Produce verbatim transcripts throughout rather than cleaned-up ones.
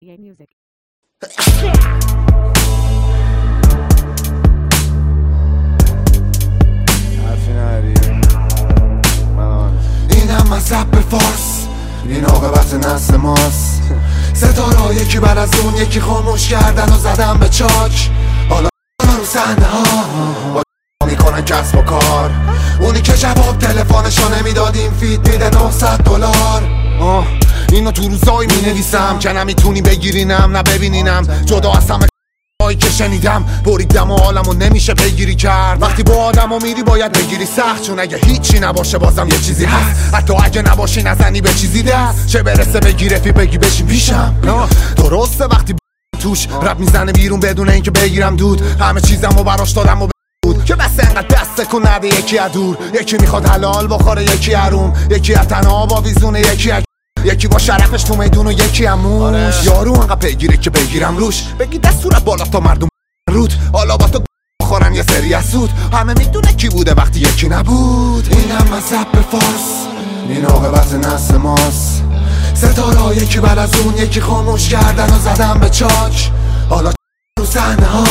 Yay music. اینم مذهب فارس، این عاقبت نسل ماست. ستاره یکی بعد از اون یکی خاموش کردن و زدن به چاک. حالا رو صحنه ها میکنن کسب و کار. اونی که جواب تلفنشو نمیداد این فیت میده نهصد دلار. آه اینو تو روزایی می نویسم که نمیتونی بگیرینم نه ببینینم. جدا از همه هایی که شنیدم بریدم و حالمو نمیشه پیگیری کرد. وقتی با آدمو میری باید بگیری سخت، چون اگه هیچی نباشه بازم یه چیزی هست. حتی اگه نباشی نزنی به چیزی دست، چه برسه بگی رفی بگی بشین پیشم. درسته وقتی توش رب میزنه بیرون بدون اینکه بگیرم دود. همه چیزمو براش دادم و بود که بس انقدر دست کن نده یکی از دور. یکی میخواد حلال بخوره یکی حروم، یکی از تنها با ویزونه یکی از یکی با شرفش تو میدون و یکی هموش. آره. یارو انقدر پیگیره که بگیرم روش، بگی دست صورت بالا تا مردم رود. حالا با تو بخورن یه سری از سود. همه میدونه کی بوده وقتی یکی نبود. اینم مذهب فارس، این عاقبت نسل ماست. ستاره یکی بعد از اون یکی خاموش کردن و زدن به چاک. حالا رو صحنه ها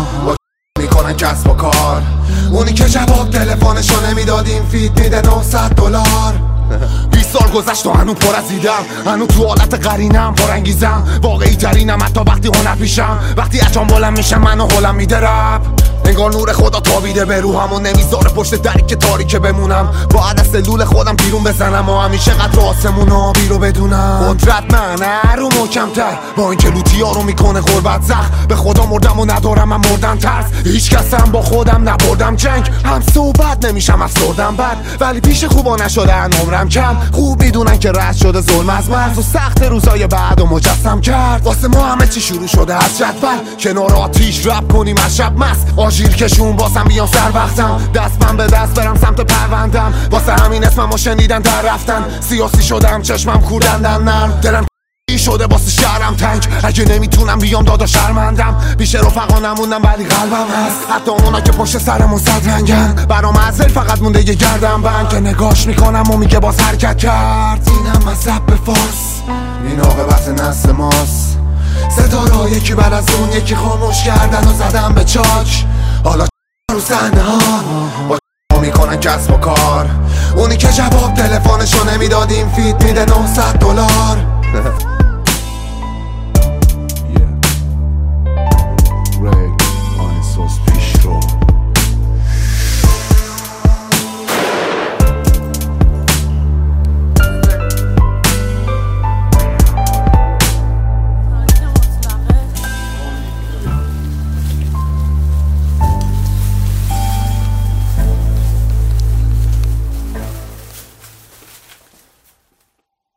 میکنن کسب و کار. اونی که جواب تلفنشو نمیداد این فیت میده نهصد دلار. بیست سال گذشت و هنو پر از دیدم، هنو تو حالت قرینم پرانگیزم. واقعی ترینم حتی وقتی هنر پیشم. وقتی اجام بلند میشم منو هلم میده رب. انگار نور خدا تابیده به روحم و نمیذاره پشت دری که تاریکه بمونم. باید از سلول خودم بیرون بزنم و همیشه قدر آسمون آبی رو بدونم. قدرت من رو محکم‌تر با اینکه لوتیا رو میکنه غربت زخم. به خدا مردم و ندارم من مردم ترس. هیچ کسم با خودم نبردم جنگ. هم صحبت نمیشم افسردم بد، ولی پیش خوبا نشدن عمرم کم. خوب میدونن که رد شده ظلم از مرز و سخت روزای بعد و مجسم کرد. واسه ما همه چی شروع شده از جدول. کنار آتیش رپ کنیم از شب مست. آژیر کشون باسم بیان سر وقتم. دست من به دست برم سمت پروندم. واسه همین اسممو شنیدن در رفتن. سیاسی شدم چشمم کوردندن نرم. دلم شده واسه شهرم تنگ. اگه نمیتونم بیام دادا شرمندم. بیش رفقا نموندم ولی قلبم هست. حتی اونا که پشت سرمون صد رنگن. برام ازل فقط مونده یه گردم بند که نگاش میکنم و میگه باز حرکت کرد. اینم مذهب فارس، این عاقبت نسل ماست. ستاره یکی بعد از اون یکی خاموش کردن و زدن به چاک. حالا رو صحنه ها میکنن کسب و کار. اونی که جواب تلفنشو نمیداد این فیت میده نهصد دلار.